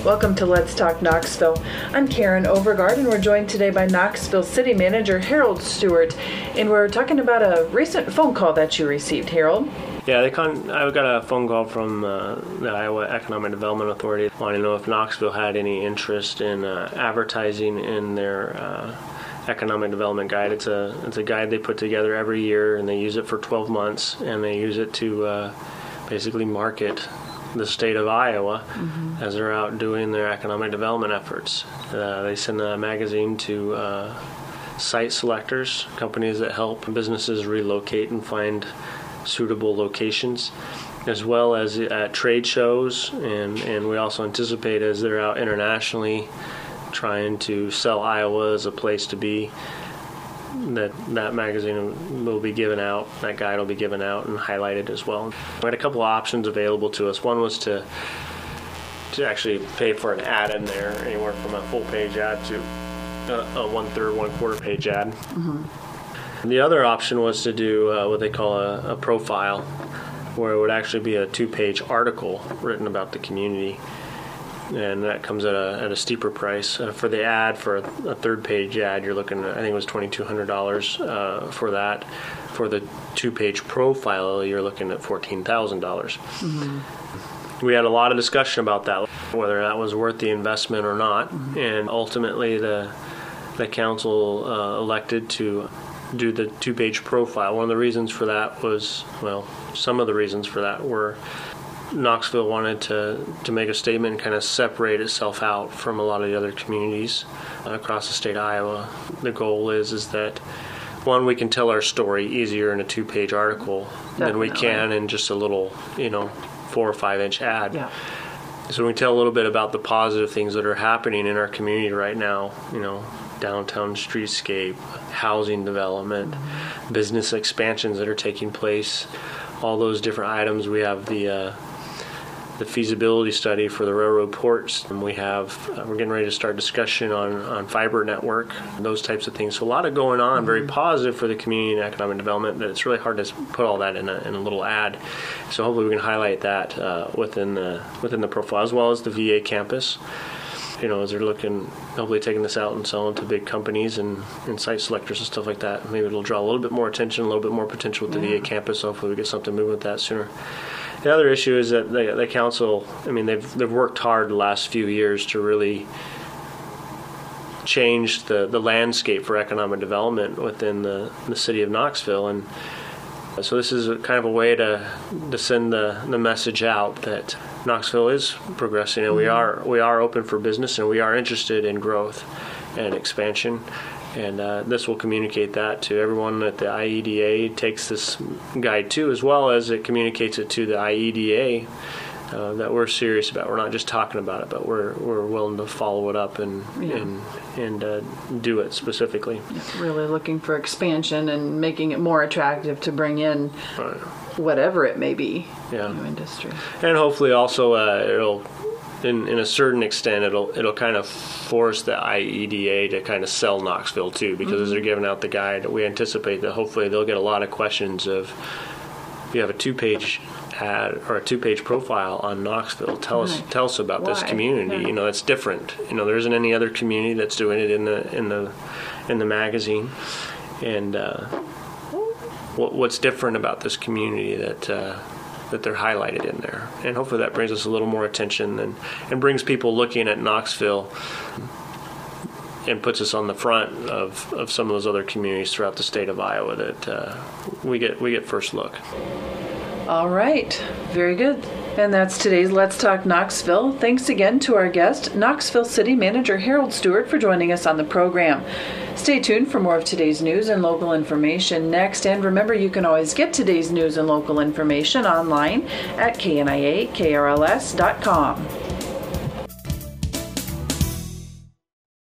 Welcome to Let's Talk Knoxville. I'm Karen Overgaard, and we're joined today by Knoxville City Manager Harold Stewart, and we're talking about a recent phone call that you received, Harold. Yeah, I got a phone call from the Iowa Economic Development Authority wanting to know if Knoxville had any interest in advertising in their economic development guide. It's a guide they put together every year, and they use it for 12 months, and they use it to basically market the state of Iowa as they're out doing their economic development efforts. They send a magazine to site selectors, companies that help businesses relocate and find suitable locations, as well as at trade shows, and we also anticipate as they're out internationally trying to sell Iowa as a place to be, that magazine will be given out, that guide will be given out and highlighted as well. We had a couple of options available to us. One was to actually pay for an ad in there, anywhere from a full page ad to a 1/3, 1/4 page ad. The other option was to do what they call a profile, where it would actually be a 2-page article written about the community, and that comes at a steeper price. For the ad, for a 3rd-page ad, you're looking at, I think it was $2,200 for that. For the 2-page profile, you're looking at $14,000. We had a lot of discussion about that, whether that was worth the investment or not, and ultimately the council elected to do the 2-page profile. One of the reasons for that was, some of the reasons for that were Knoxville wanted to make a statement and kind of separate itself out from a lot of the other communities across the state of Iowa. The goal is that, one, we can tell our story easier in a 2-page article than we can in just a little, 4 or 5-inch ad. Yeah. So we can tell a little bit about the positive things that are happening in our community right now, downtown streetscape, housing development, business expansions that are taking place, all those different items. We have the feasibility study for the railroad ports, and we're getting ready to start discussion on fiber network, those types of things. So a lot of going on, very positive for the community and economic development, but it's really hard to put all that in a little ad. So hopefully we can highlight that within the profile, as well as the VA campus. As they're looking, hopefully taking this out and selling to big companies and site selectors and stuff like that. Maybe it'll draw a little bit more attention, a little bit more potential with the VA campus. Hopefully we get something moving with that sooner. The other issue is that the council, they've worked hard the last few years to really change the landscape for economic development within the city of Knoxville. And so this is kind of a way to send the message out that Knoxville is progressing, and we are open for business, and we are interested in growth and expansion. And this will communicate that to everyone that the IEDA takes this guide to, as well as it communicates it to the IEDA that we're serious about. We're not just talking about it, but we're willing to follow it up and do it specifically. Really looking for expansion and making it more attractive to bring in whatever it may be, new industry. And hopefully also it'll, in a certain extent, it'll kind of force the IEDA to kind of sell Knoxville too, because as they're giving out the guide, we anticipate that hopefully they'll get a lot of questions of, if you have a 2-page ad or a 2-page profile on Knoxville, tell us about this community. It's different. There isn't any other community that's doing it in the magazine, and what's different about this community that they're highlighted in there. And hopefully that brings us a little more attention and brings people looking at Knoxville and puts us on the front of some of those other communities throughout the state of Iowa that we get first look. All right. Very good. And that's today's Let's Talk Knoxville. Thanks again to our guest, Knoxville City Manager Harold Stewart, for joining us on the program. Stay tuned for more of today's news and local information next. And remember, you can always get today's news and local information online at kniakrls.com.